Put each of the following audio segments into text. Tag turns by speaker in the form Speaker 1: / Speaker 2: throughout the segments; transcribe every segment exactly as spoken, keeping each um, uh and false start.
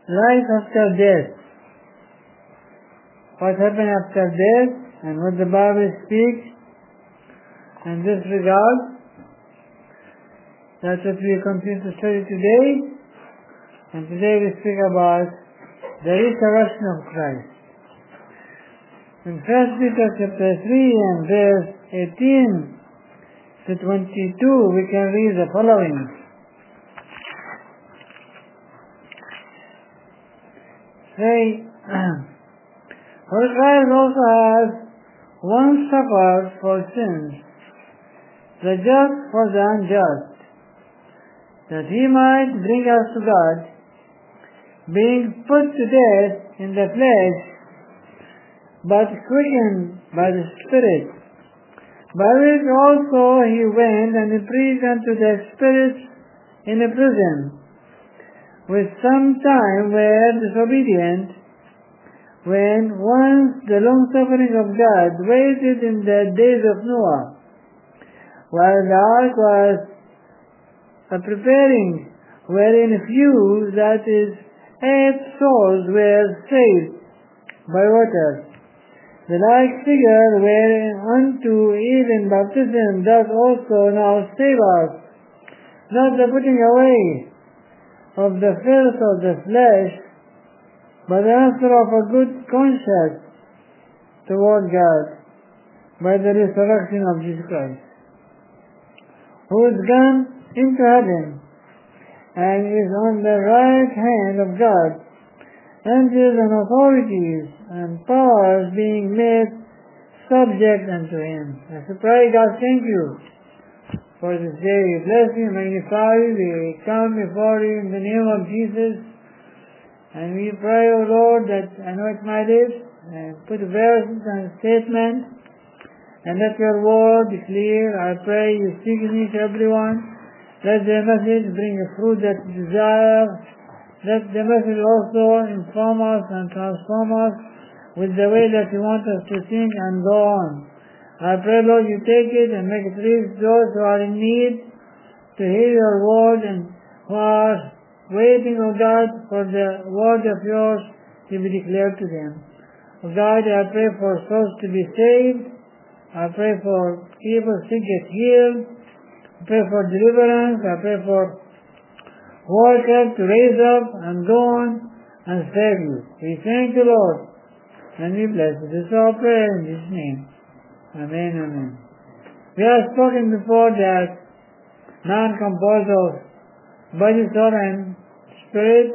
Speaker 1: life after death. What happened after death and what the Bible speaks in this regard. That's what we continue to study today. And today we speak about the resurrection of Christ. In First Peter chapter three and verse eighteen to twenty-two we can read the following. Say, for Christ also has once suffered for sins, the just for the unjust, that he might bring us to God, being put to death in the flesh, but quickened by the Spirit, by which also he went and preached unto the spirits in a prison, which sometime were disobedient, when once the long suffering of God waited in the days of Noah, while the ark was a preparing, wherein few, that is, eight souls were saved by water. The like figure whereunto even baptism does also now save us, not the putting away of the filth of the flesh, but the answer of a good conscience toward God by the resurrection of Jesus Christ, who is gone into heaven and is on the right hand of God, angels and authorities and powers being made subject unto him. As we pray, God, thank you for this day. We bless you, magnify you. We come before you in the name of Jesus. And we pray, O Lord, that anoint my lips and put verses and statements, and let your word be clear. I pray you speak in each everyone. Let the message bring a fruit that you desire. Let the message also inform us and transform us with the way that you want us to think and go on. I pray, Lord, you take it and make it reach those who are in need to hear your word and who are waiting, O God, for the word of yours to be declared to them. O God, I pray for souls to be saved. I pray for people to get healed. I pray for deliverance. I pray for workers to raise up and go on and save you. We thank you, Lord, and we bless you. This is our prayer in Jesus' name. Amen, amen. We have spoken before that man composed of body, soul, and spirit.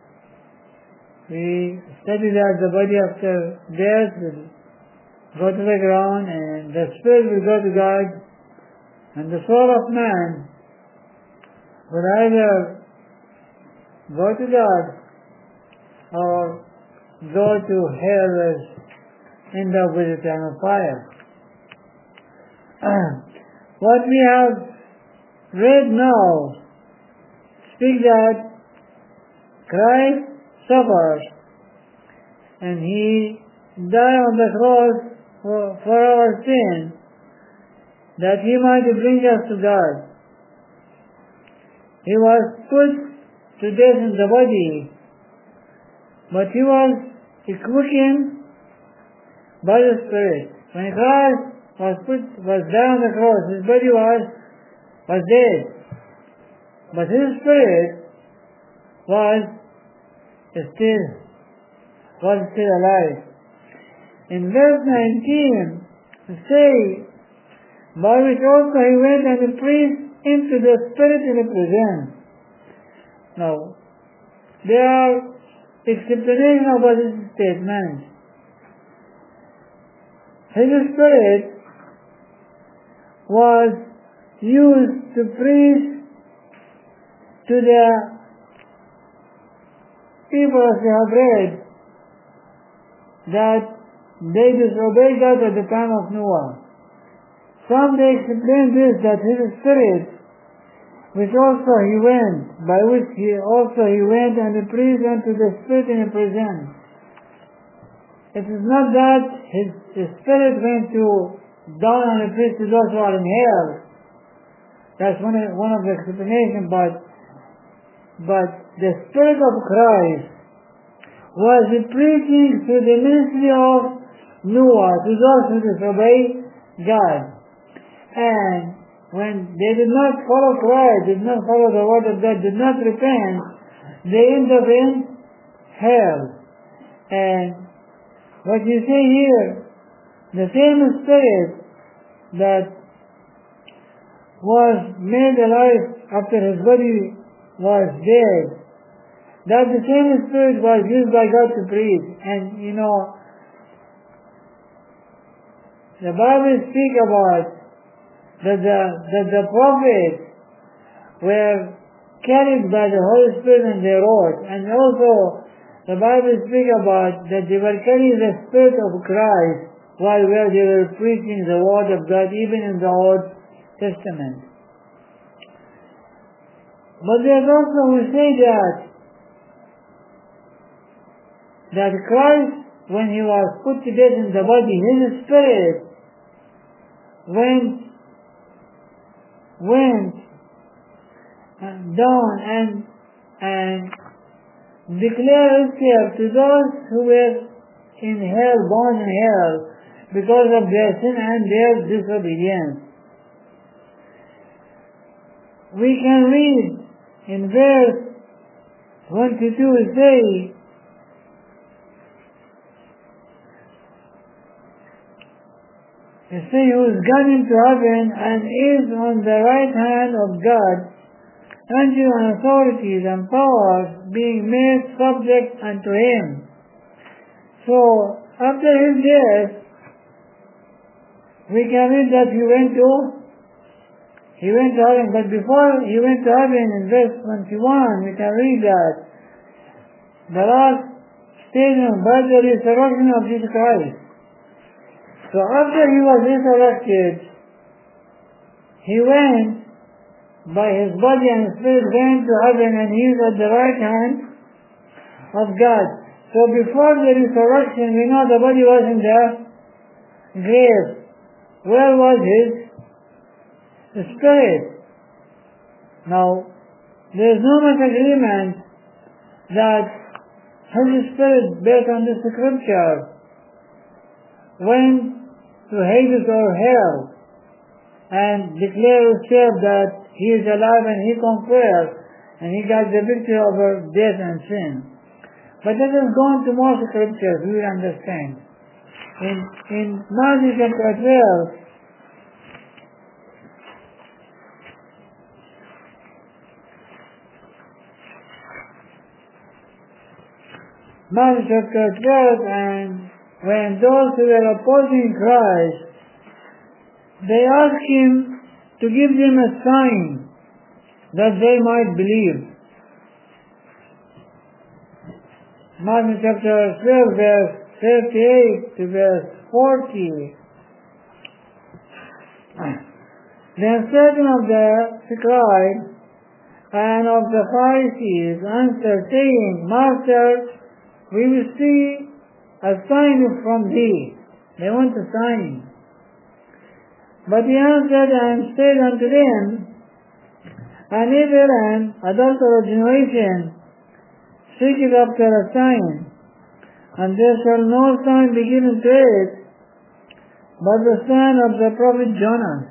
Speaker 1: We studied that the body after death will go to the ground and the spirit will go to God, and the soul of man will either go to God or go to hell and end up with eternal fire. What we have read now speaks that Christ suffered and he died on the cross for, for our sin, that he might bring us to God. He was put to death in the body, but he was quickened by the Spirit. When Christ was put was down on the cross, his body was was dead, but his spirit was still was still alive. In verse nineteen, it says, by which also he went and preached into the spirit in the prison. Now, there are explanations about this statement. His spirit was used to preach to the people, as we have read, that they disobeyed God at the time of Noah. Some they explain this, that his spirit, which also he went, by which he also he went and preached unto the spirit in a prison. It is not that his, his spirit went to down and preach to those who are in hell. That's one of, one of the explanations, but but the Spirit of Christ was preaching through the ministry of Noah to those who disobey God. And when they did not follow Christ, did not follow the word of God, did not repent, they end up in hell. And what you see here, the same Spirit that was made alive after his body was dead, that the same Spirit was used by God to preach. And you know, the Bible speaks about that the, that the prophets were carried by the Holy Spirit and they wrote. And also the Bible speaks about that they were carrying the Spirit of Christ while where they were preaching the Word of God, even in the Old Testament. But there's also who say that that Christ, when he was put to death in the body, his Spirit went went down and and declared himself to those who were in hell, born in hell, because of their sin and their disobedience. We can read in verse twenty-two, say, He say, who is gone into heaven and is on the right hand of God, angels and authorities and powers being made subject unto him. So, after his death, we can read that he went to he went to heaven, but before he went to heaven, in verse twenty-one, we can read that the last stage of birth, the resurrection of Jesus Christ. So after he was resurrected, he went by his body and spirit went to heaven, and he is at the right hand of God. So before the resurrection, we know the body was in the grave. Where was his spirit? Now, there is no much agreement that his spirit, based on the scripture, went to Hades or hell and declared himself that he is alive and he conquered and he got the victory over death and sin. But let us go on to more scriptures, we will understand. In, in Matthew chapter twelve, Matthew chapter twelve, and when those who were opposing Christ, they asked him to give them a sign that they might believe. Matthew chapter twelve, verse thirty-eight to verse forty. Then certain of the scribes and of the Pharisees answered, saying, Master, we will see a sign from thee. They want a sign. But he answered and said unto them, An evil and adulterous generation seeketh after a sign, and there shall no sign be given to it, but the sign of the prophet Jonas.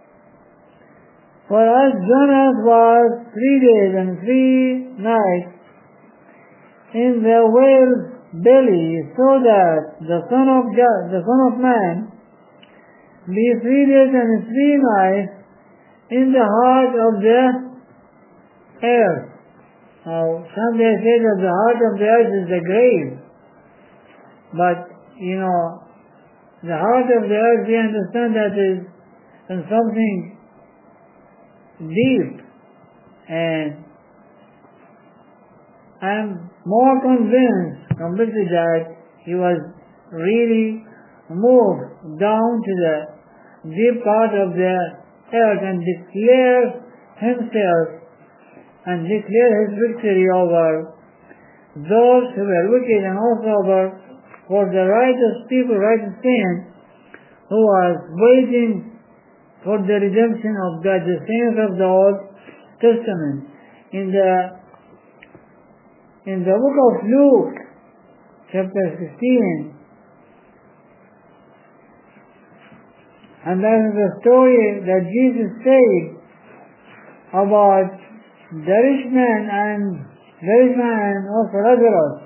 Speaker 1: For as Jonas was three days and three nights in the whale's belly, so that the Son of God, the Son of Man, be three days and three nights in the heart of the earth. Now, some they say that the heart of the earth is the grave, but you know, the heart of the earth, we understand that is in something deep, and I am more convinced, convinced that he was really moved down to the deep part of the earth and declared himself and declared his victory over those who were wicked, and also over for the righteous people, righteous saints, who was waiting for the redemption of God, the saints of the Old Testament. In the In the book of Luke, chapter sixteen. And that is the story that Jesus said about the rich man and the rich man and also Lazarus.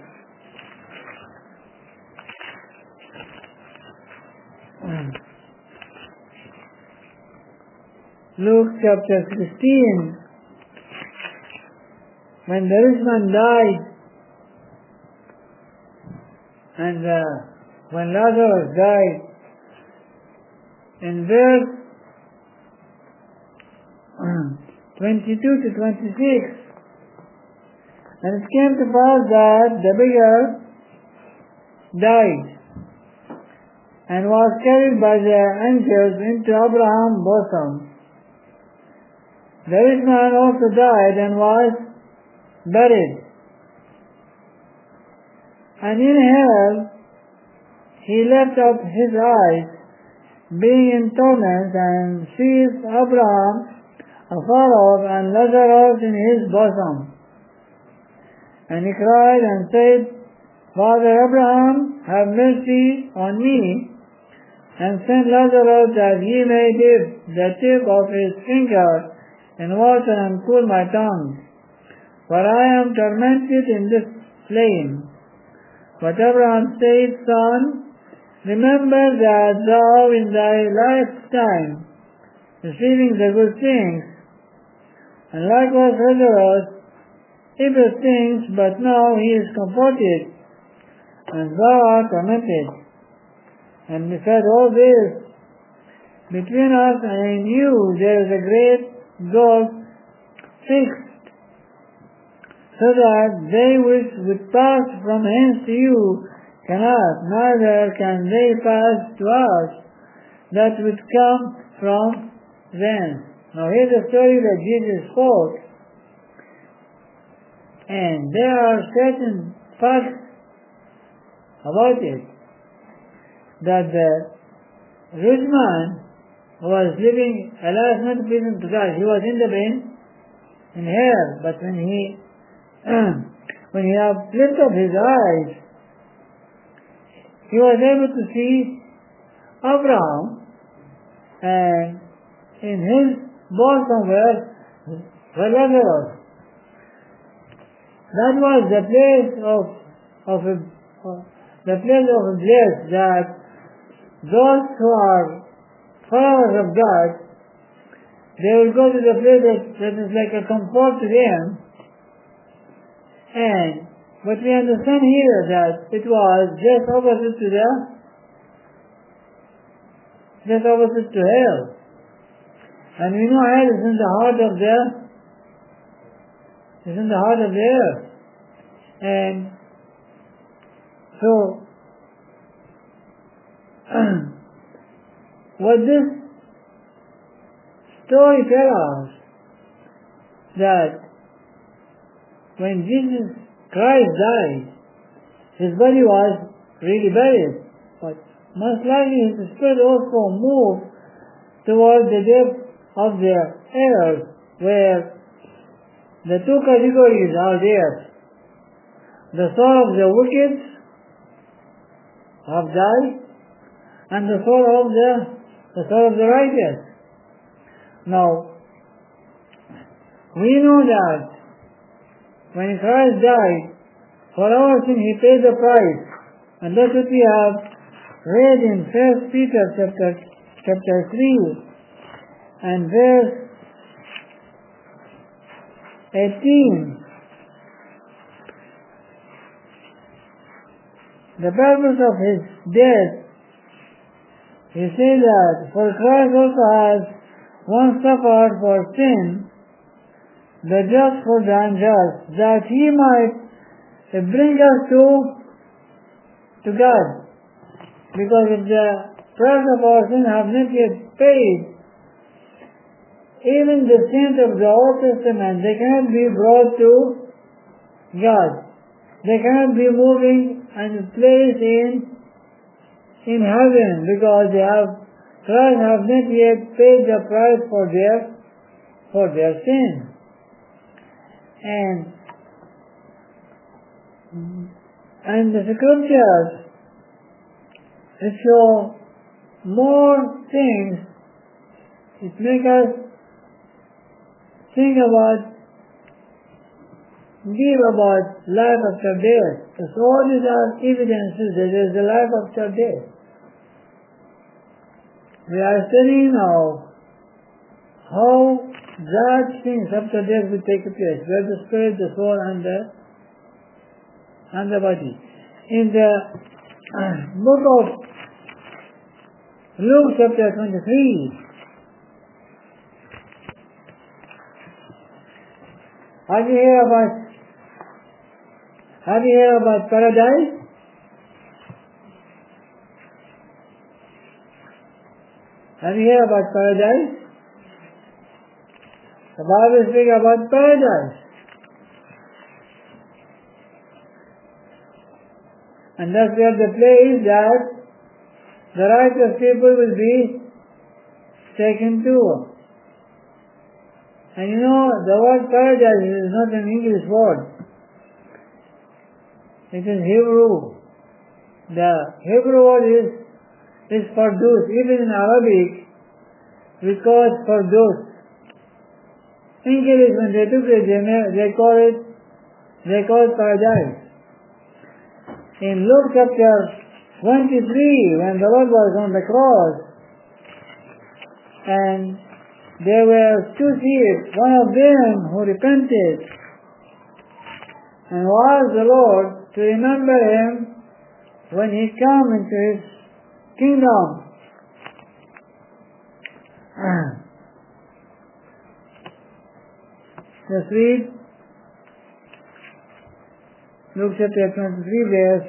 Speaker 1: Luke chapter sixteen, when the rich man died and uh, when Lazarus died, in verse twenty-two to twenty-six, and it came to pass that the beggar died and was carried by the angels into Abraham's bosom. The rich man also died and was buried. And in hell he left up his eyes, being in torment, and sees Abraham afar off and Lazarus in his bosom. And he cried and said, Father Abraham, have mercy on me, and send Lazarus that he may dip the tip of his finger in water and cool my tongue, for I am tormented in this flame. But Abraham said, Son, remember that thou in thy lifetime receiving the good things, and likewise Lazarus evil things, but now he is comforted, and thou art tormented. And he said, all this between us and you there is a great gulf fixed, so that they which would pass from hence to you cannot, neither can they pass to us that would come from thence. Now here's a story that Jesus spoke, and there are certain facts about it, that the rich man was living a life not pleasing to God. He was in the bin, in hell, but when he when he had lifted up his eyes, he was able to see Abraham, and in his bosom were Lazarus. That was the place of of a, of the place of a bliss, that those who are followers of God, they will go to the place that, that is like a comfort to them. And but we understand here that it was just opposite to the just opposite to hell. And we know hell is in the heart of the is in the heart of the earth. And so what this story tells us, that when Jesus Christ died, his body was really buried, but most likely his spirit also moved towards the depth of the earth, where the two categories are there. The soul of the wicked have died, and the soul of the the soul of the righteous. Now, we know that when Christ died, for our sin he paid the price, and that's what we have read in First Peter chapter chapter three and verse eighteen. The purpose of his death, he says that, for Christ also has once suffered for sin, the just for the unjust, that he might bring us to, to God. Because if the price of our sin have not yet paid, even the saints of the Old Testament, they cannot be brought to God. They cannot be moving and placed in in heaven, because they have Christ have not yet paid the price for their for their sin. And And the scriptures show more things. It makes us think about, deep about life after death. So all these are evidences that there is a life after death. We are studying now how that things after death will take place, where the spirit, the soul, and the and the body. In the uh, book of Luke chapter twenty-three, have you heard about have you heard about paradise? Have you heard about paradise? The Bible speaks about paradise. And that's where the place that the righteous people will be taken to. And you know, the word paradise is not an English word. It is Hebrew. The Hebrew word is, is Fardus. Even in Arabic, we call it Fardus. In English, when they took it, they, they call it, they call it paradise. In Luke chapter twenty-three, when the Lord was on the cross, and there were two thieves, one of them who repented and asked the Lord to remember him when he come into his kingdom. Let's read Luke chapter twenty-three, verse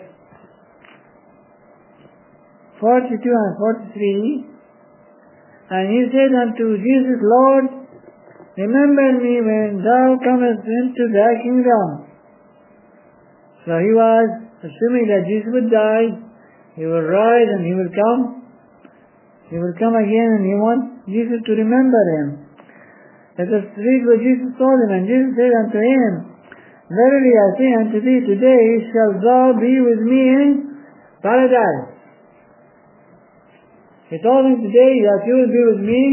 Speaker 1: forty-two and forty-three. And he said unto Jesus, Lord, remember me when thou comest into thy kingdom. So he was assuming that Jesus would die, he will rise and he will come. He will come again and he wants Jesus to remember him. Let us read what Jesus told him. And Jesus said unto him, Verily I say unto thee, today shalt thou be with me in paradise. He told him today that you will be with me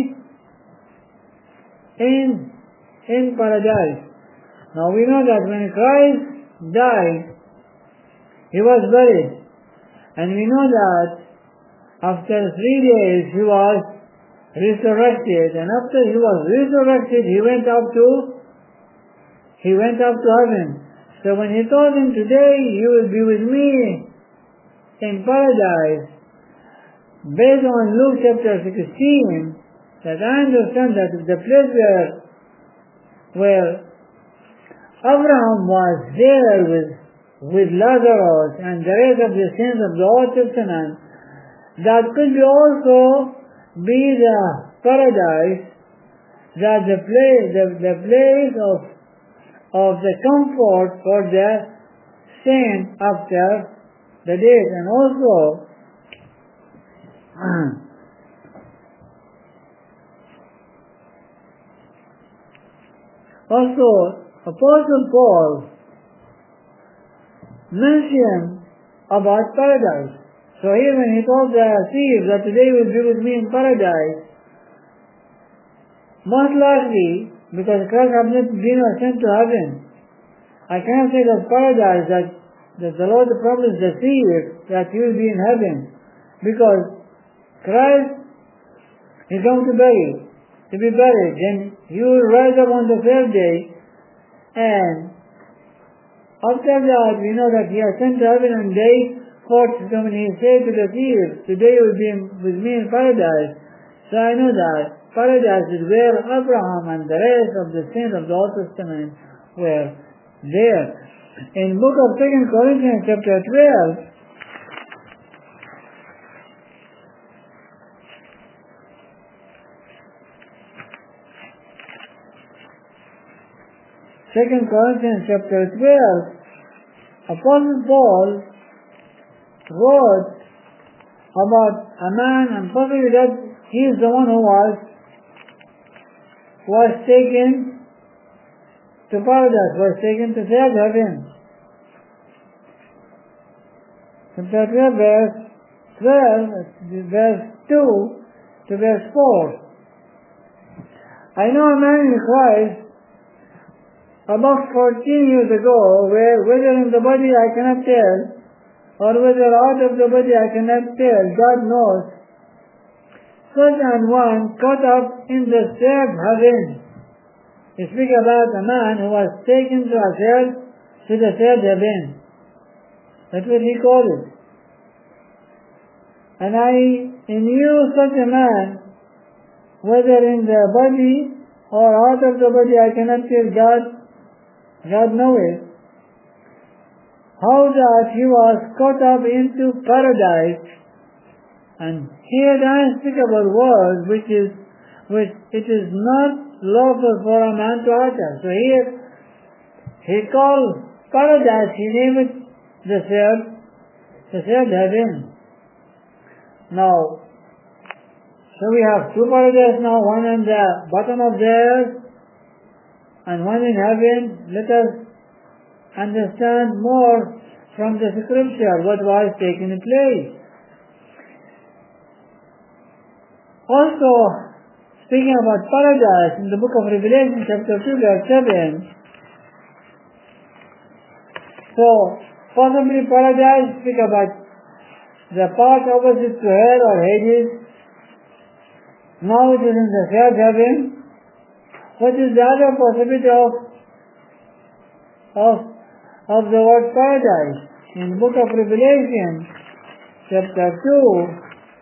Speaker 1: in, in paradise. Now we know that when Christ died, he was buried. And we know that after three days he was resurrected. And after he was resurrected, he went up to, he went up to heaven. So when he told him today, you will be with me in paradise, based on Luke chapter sixteen, that I understand that the place where, where Abraham was there with, with Lazarus and the rest of the saints of the Old Testament, that could be also be the paradise, that the place, the, the place of, of the comfort for the saint after the death. And also, Also, Apostle Paul mentioned about paradise. So here when he told the thieves that today will be with me in paradise, most likely, because Christ has not been sent to heaven, I cannot say that paradise, that, that the Lord promised the thieves that he will be in heaven, because Christ is going to bury, to be buried, then he will rise up on the third day, and after that we know that he has sent to heaven on day forty. So when he said to the thieves, today you will be with me in paradise, so I know that paradise is where Abraham and the rest of the saints of the Old Testament were there. In book of Second Corinthians chapter twelve, Second Corinthians chapter twelve, Apostle Paul wrote about a man, and possibly that he is the one who was was taken to paradise, was taken to third heaven. chapter twelve, verse twelve, verse two to verse four. I know a man in Christ about fourteen years ago, where whether in the body I cannot tell, or whether out of the body I cannot tell, God knows, such an one caught up in the third heaven. We speak about a man who was taken to a third, to the third heaven. That's what he called it. And I knew such a man, whether in the body or out of the body I cannot tell, God, God knoweth, how that he was caught up into paradise. And here the unspeakable word, which is, which it is not lawful for a man to utter. So here, he called paradise, he named it the third, the third heaven. Now, so we have two paradises now, one on the bottom of the earth, and one in heaven. Let us understand more from the scripture what was taking place. Also, speaking about paradise, in the book of Revelation, chapter two, verse seven, so possibly paradise speak about the part opposite to hell or Hades. Now it is in the third heaven. What is the other possibility of of of the word paradise? In the book of Revelation, chapter two,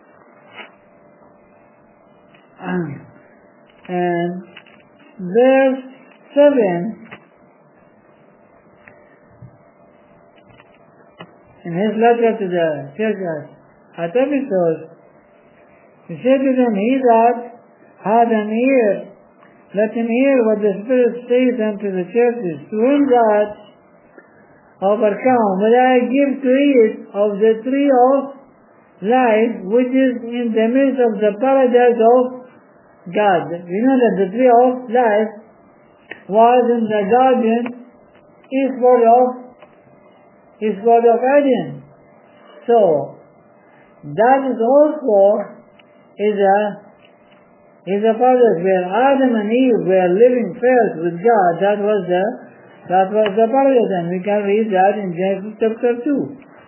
Speaker 1: and verse seven, in his letter to the church at Ephesus, he said to them, he that had an ear, let him hear what the Spirit says unto the churches. To him that overcome will I give to eat of the tree of life, which is in the midst of the paradise of God. We know that the tree of life was in the garden eastward of eastward of Eden. So that is also is a is a paradise where Adam and Eve were living first with God. That was the that was the paradise, and we can read that in Genesis chapter two.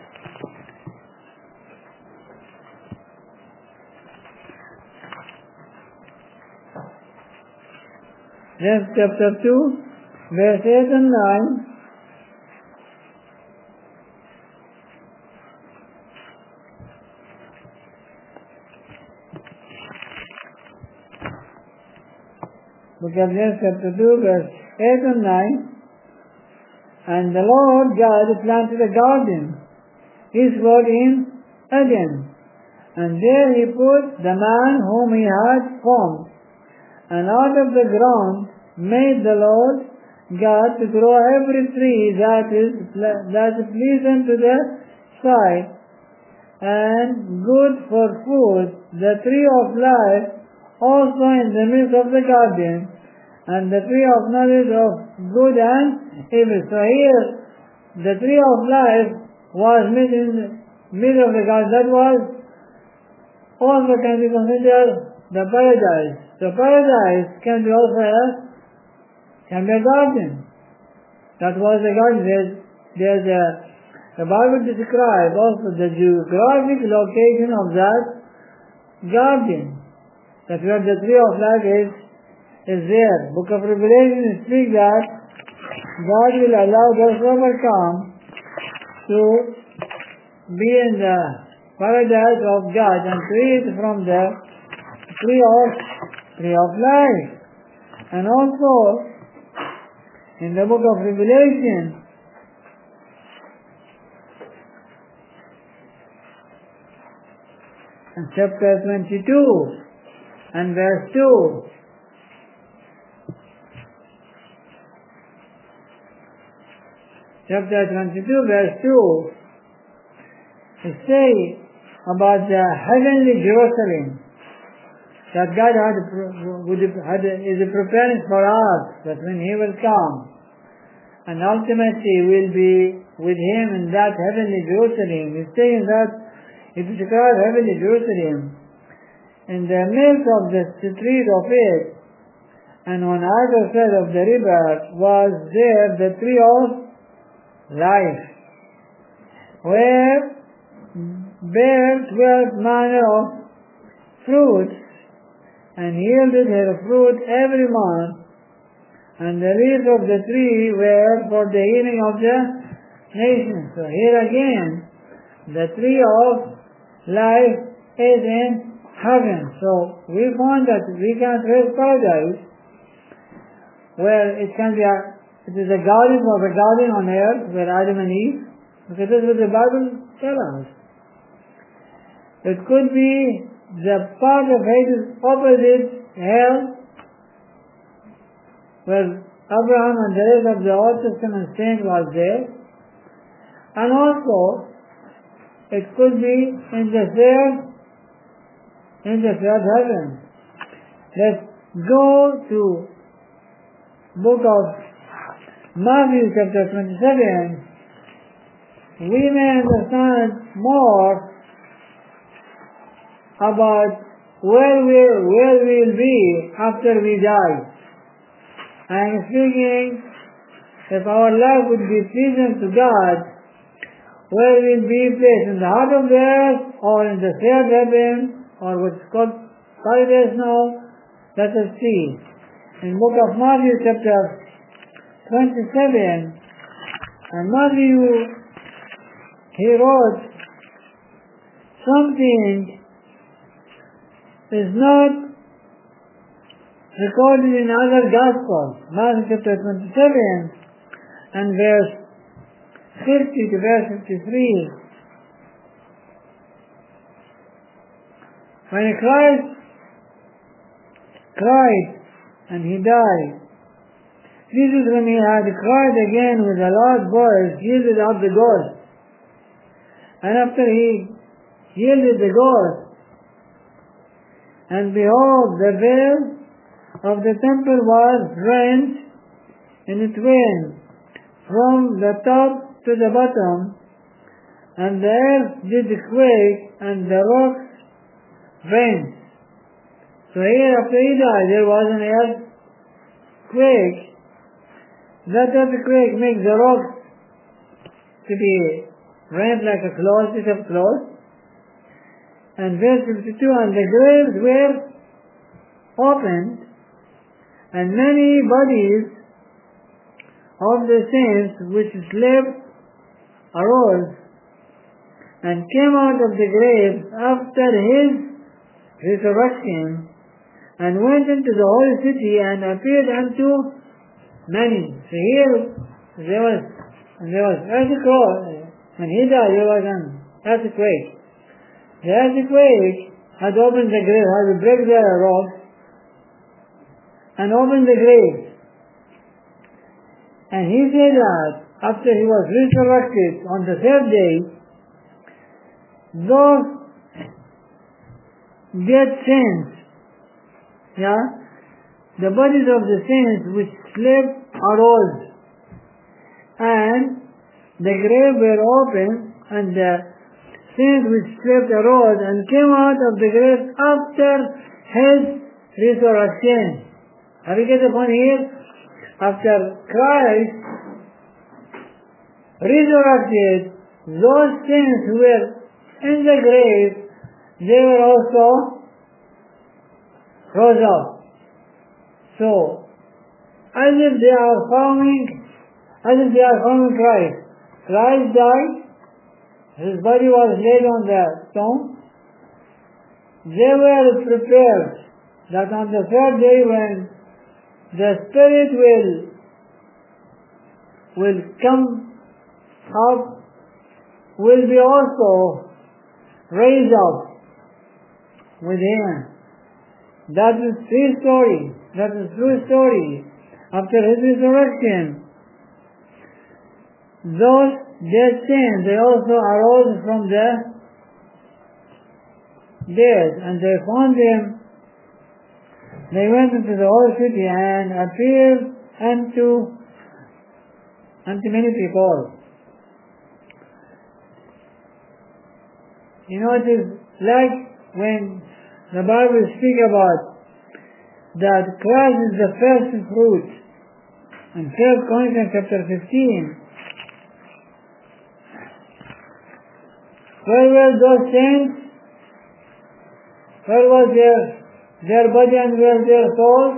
Speaker 1: Genesis chapter two, verse eight and nine. Book of Genesis chapter two, verse eight and nine. And the Lord God planted a garden eastward in Eden, and there he put the man whom he had formed. And out of the ground made the Lord God to grow every tree that is that is pleasant to the sight and good for food, the tree of life also in the midst of the garden, and the tree of knowledge of good and evil. So here, the tree of life was made in the middle of the garden. That was also can be considered the paradise. So paradise can be also a, can be a garden. That was the garden. There's, there's a, the Bible describes also the geographic location of that garden. That where the tree of life is, is there. Book of Revelation speaks that God will allow those who overcome to be in the paradise of God and to eat from the tree of, tree of life. And also, in the book of Revelation, in chapter twenty-two, and verse two. Chapter twenty-two, verse two. It says about the heavenly Jerusalem that God had, would, had is preparing for us, that when He will come and ultimately will be with him in that heavenly Jerusalem. He's saying that it is called heavenly Jerusalem. In the midst of the street of it, and on either side of the river, was there the tree of life, where bare twelve manner of fruits, and yielded her fruit every month, and the leaves of the tree were for the healing of the nations. So here again, the tree of life is in heaven. So we find that we can trace paradise, where it can be a, it is a garden of a garden on earth where Adam and Eve, because this is what the Bible tells us. It could be the part of Hades opposite hell, where Abraham and the rest of the Old Testament saints was there, and also it could be in the third, in the third heaven. Let's go to book of Matthew chapter twenty-seven. We may understand more about where we where we will be after we die. I am speaking if our life would be pleasing to God, where we will be placed in the heart of the earth, or in the third heaven, or what's called paradise now. Let us see. In book of Matthew chapter twenty-seven, and Matthew, he wrote something is not recorded in other Gospels. Matthew chapter twenty-seven and verse fifty to verse fifty-three. When Christ cried and he died, Jesus, when he had cried again with a loud voice, yielded up the ghost. And after he yielded the ghost, and behold, the veil of the temple was rent in twain from the top to the bottom, and the earth did quake, and the rocks rent. So here, after he died, there was an earthquake. That earthquake makes the rocks to be rent like a cloth, piece of cloth. And verse fifty-two, and the graves were opened, and many bodies of the saints which slept arose, and came out of the graves after his resurrection, and went into the holy city, and appeared unto many. So here there was there was earthquake. When he died, there was an earthquake. The earthquake had opened the grave, had to break the rocks and opened the grave. And he said that after he was resurrected on the third day, those dead saints, yeah, the bodies of the saints which slept arose, and the grave were opened, and the saints which slept arose and came out of the grave after his resurrection. Have you get the point here? After Christ resurrected, those saints who were in the grave, they were also rose up. So, as if they are following, as if they are following Christ. Christ died, his body was laid on the stone. They were prepared that on the third day, when the Spirit will will come up, will be also raised up with him. That is true story. That is true story. After his resurrection, those dead saints, they also arose from the dead, and they found him. They went into the holy city and appeared unto unto many people. You know, it is like when the Bible speaks about that Christ is the first fruit. In First Corinthians chapter fifteen, where were those saints? Where was their, their body and where their souls?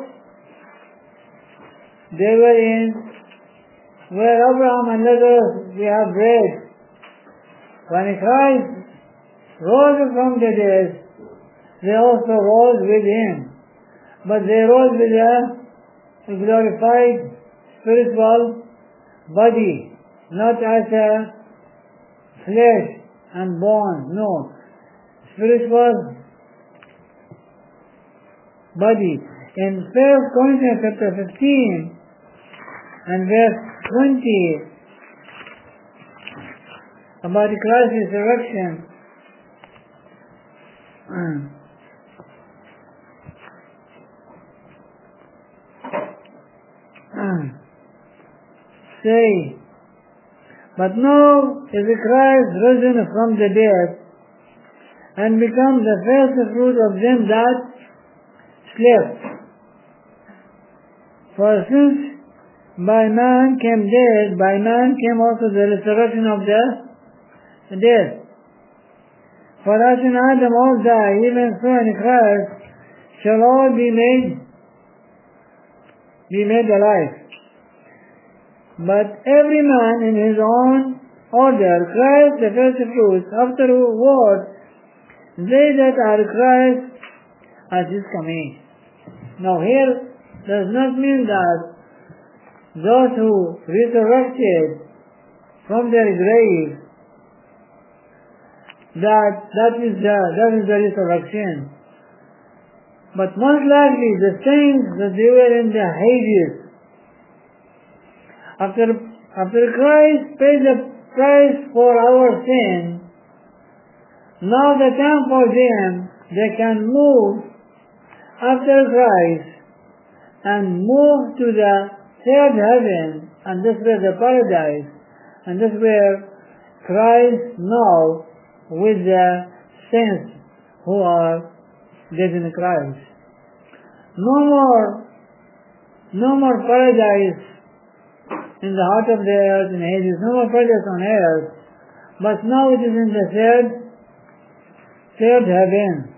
Speaker 1: They were in where Abraham and others we have read. When Christ rose from the dead, they also rose with him. But they rose with a glorified spiritual body, not as a flesh and bone, no. Spiritual body. In First Corinthians chapter fifteen and verse twenty, about Christ's resurrection, say, but now is Christ risen from the dead and become the first fruit of them that slept. For since by man came death, by man came also the resurrection of the dead. For as in Adam all die, even so in Christ shall all be made be made alive. But every man in his own order, Christ the first fruits, afterward they that are Christ at his coming. Now here does not mean that those who resurrected from their grave, that that is the that is the resurrection. But most likely the saints that they were in the Hades, after after Christ paid the price for our sin, now the time for them they can move after Christ and move to the third heaven, and this where the paradise, and this where Christ now with the saints who are dead in Christ. No more, no more paradise in the heart of the earth, in Hades, no more paradise on earth, but now it is in the third, third heaven.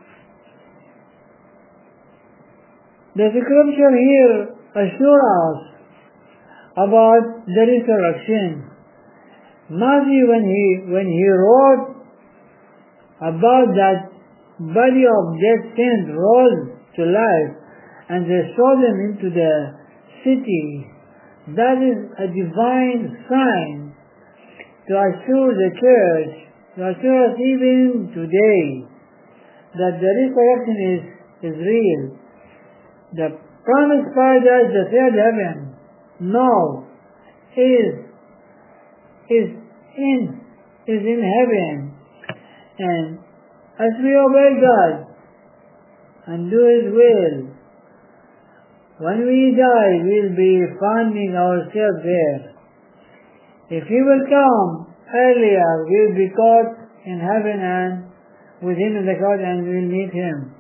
Speaker 1: The scripture here assures us about the resurrection. Matthew, when he, when he wrote about that body of dead saints rose to life, and they saw them into the city, that is a divine sign to assure the church, to assure us even today, that the resurrection is, is real. The promised paradise, the third heaven, now is, is in, is in heaven. And as we obey God and do His will, when we die, we'll be finding ourselves there. If He will come earlier, we'll be caught in heaven and with Him in the cloud, and we'll meet Him.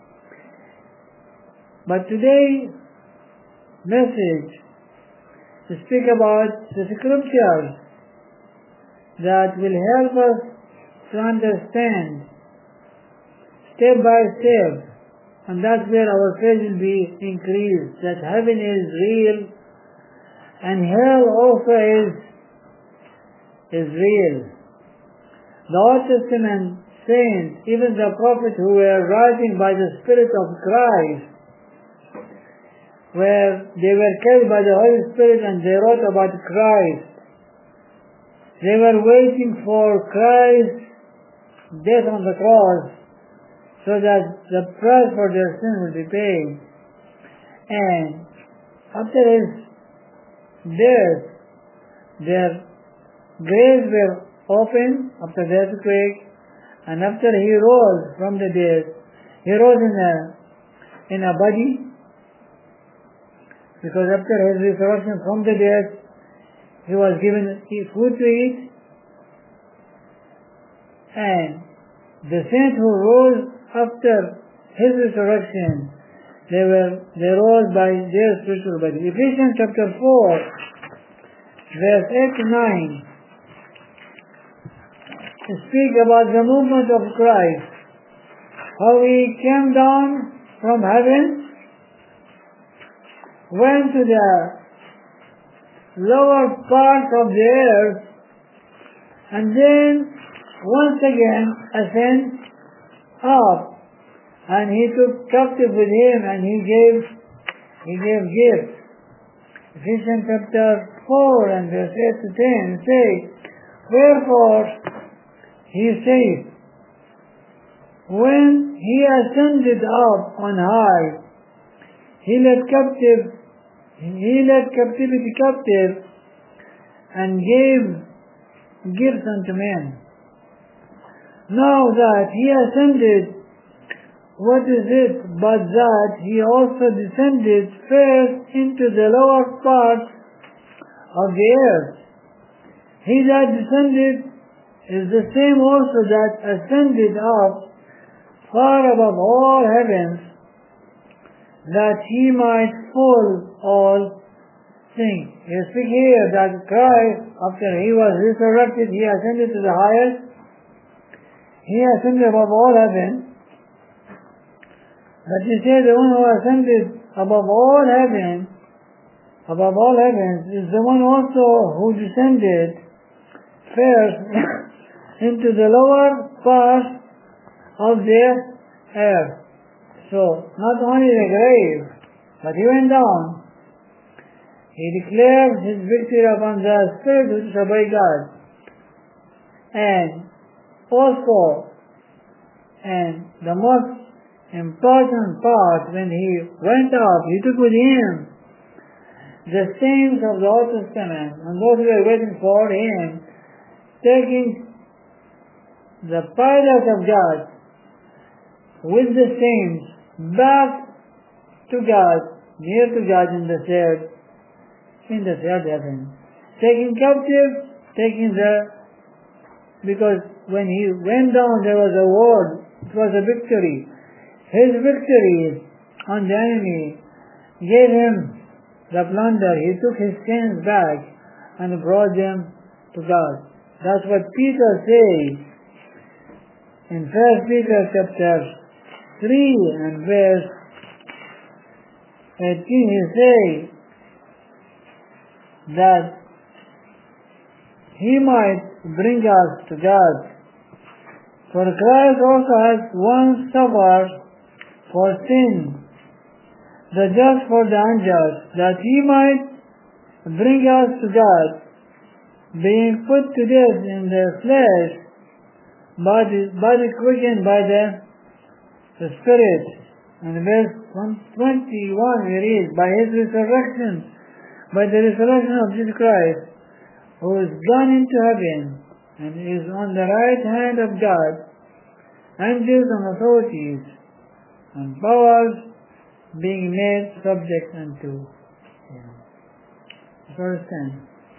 Speaker 1: But today's message to speak about the scriptures that will help us to understand step by step, and that's where our faith will be increased, that heaven is real and hell also is, is real. The Old Testament saints, even the prophets who were writing by the Spirit of Christ, where they were carried by the Holy Spirit and they wrote about Christ, they were waiting for Christ's death on the cross so that the price for their sin would be paid. And after His death, their graves were opened after the earthquake, and after He rose from the dead, He rose in a, in a body, because after His resurrection from the dead, He was given food to eat, and the saints who rose after his resurrection, they were they rose by their spiritual body. Ephesians chapter four, verse eight to nine, speak about the movement of Christ, how he came down from heaven, went to the lower part of the earth, and then once again ascend up, and he took captive with him, and he gave he gave gifts. Ephesians chapter four and verse eight to ten say, wherefore he says, when he ascended up on high, he led captive he led captivity captive, and gave gifts unto men. Now that he ascended, what is it but that he also descended first into the lower parts of the earth? He that descended is the same also that ascended up far above all heavens, that he might fill all things. You speak here that Christ, after he was resurrected, he ascended to the highest. He ascended above all heaven. But you say the one who ascended above all heaven, above all heavens, is the one also who descended first into the lower part of the earth. So, not only the grave, but he went down. He declared his victory upon the spirit which obey God. And also, and the most important part, when he went up, he took with him the saints of the Old Testament, and those who were waiting for him, taking the pilot of God with the saints back to God, near to God in the third, in the third heaven. Taking captive, taking the, because when he went down there was a war, it was a victory. His victory on the enemy gave him the plunder. He took his sins back and brought them to God. That's what Peter says in First Peter chapter three and verse eighteen. He says that he might bring us to God. For Christ also has once suffered for sin, the just for the unjust, that he might bring us to God, being put to death in the flesh, but body quickened by the, the Spirit. And verse one twenty-one we read, by his resurrection, by the resurrection of Jesus Christ, who is gone into heaven, and is on the right hand of God, angels and authorities, and powers being made subject unto him. Verse ten.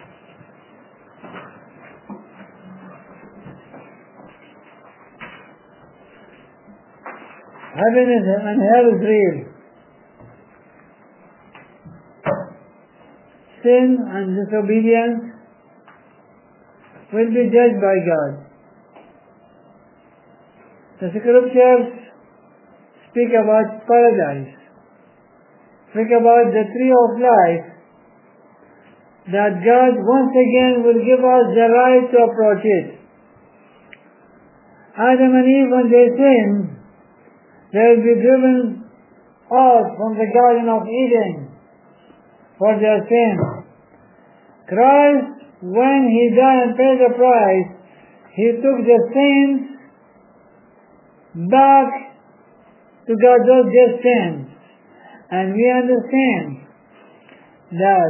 Speaker 1: Heaven is and hell is real. Sin and disobedience will be judged by God. The scriptures speak about paradise, speak about the tree of life, that God once again will give us the right to approach it. Adam and Eve, when they sinned, they will be driven out from the Garden of Eden for their sin. Christ, when he died and paid the price, he took the sins back to God, those their sins. And we understand that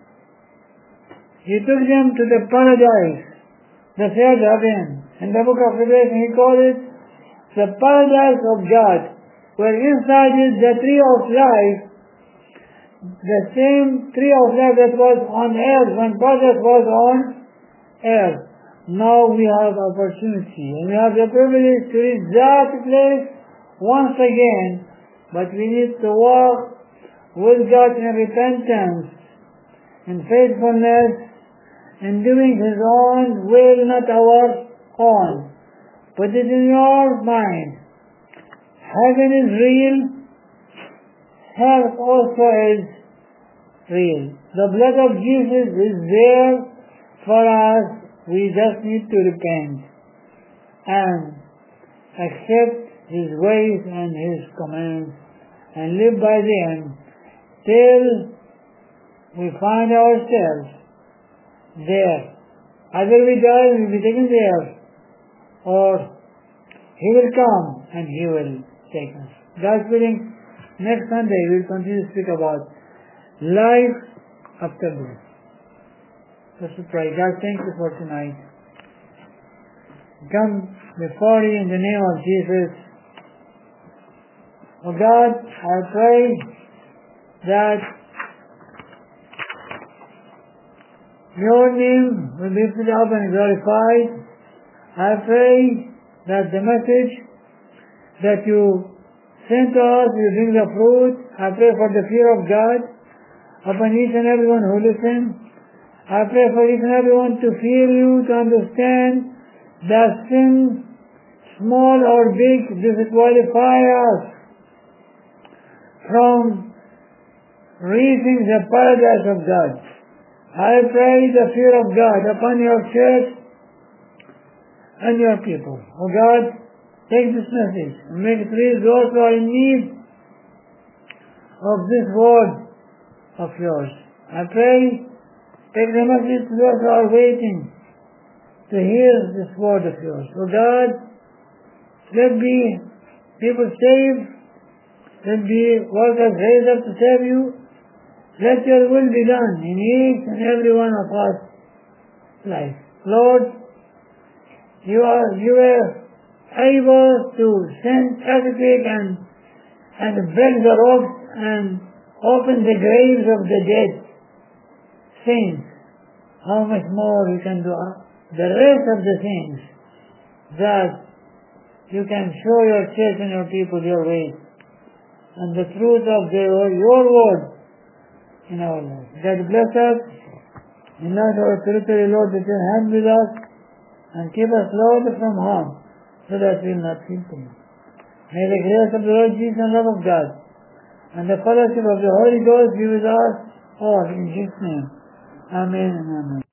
Speaker 1: he took them to the paradise, the third heaven. In the book of Revelation he called it the paradise of God, where inside is the tree of life, the same tree of life that was on earth when Paradise was on earth. now we have opportunity and we have the privilege to reach that place once again, but we need to walk with God in repentance, in faithfulness, in doing His own will, not our own. Put it in your mind. Heaven is real. Hell also is real. The blood of Jesus is there for us. We just need to repent and accept His ways and His commands and live by them till we find ourselves there. Either we die and we'll be taken there, or He will come and He will take us. God willing, next Sunday we'll continue to speak about life after death. Let's pray. God, thank you for tonight. Come before you in the name of Jesus. Oh God, I pray that your name will be lifted up and glorified. I pray that the message that you sent to us will bring the fruit. I pray for the fear of God upon each and everyone who listens. I pray for each and everyone to fear you, to understand that sin, small or big, disqualify us from reaching the paradise of God. I pray the fear of God upon your church and your people. Oh God, take this message and make it reach those who are in need of this word of yours. I pray, take the message to those who are waiting to hear this word of yours. Oh God, let be people saved, let be workers raised up to serve you. Let your will be done in each and every one of us life. Lord, you are you are able to send earthquake and and break the rocks and open the graves of the dead saints. How much more you can do the rest of the things that you can show your church and your people your way and the truth of the, your word in our life. God bless us. Unite our territory, Lord, that your hand with us and keep us, Lord, from harm, so that we will not feel pain. May the grace of the Lord Jesus and love of God and the fellowship of the Holy Ghost be with us all in Jesus' name. Amen and amen.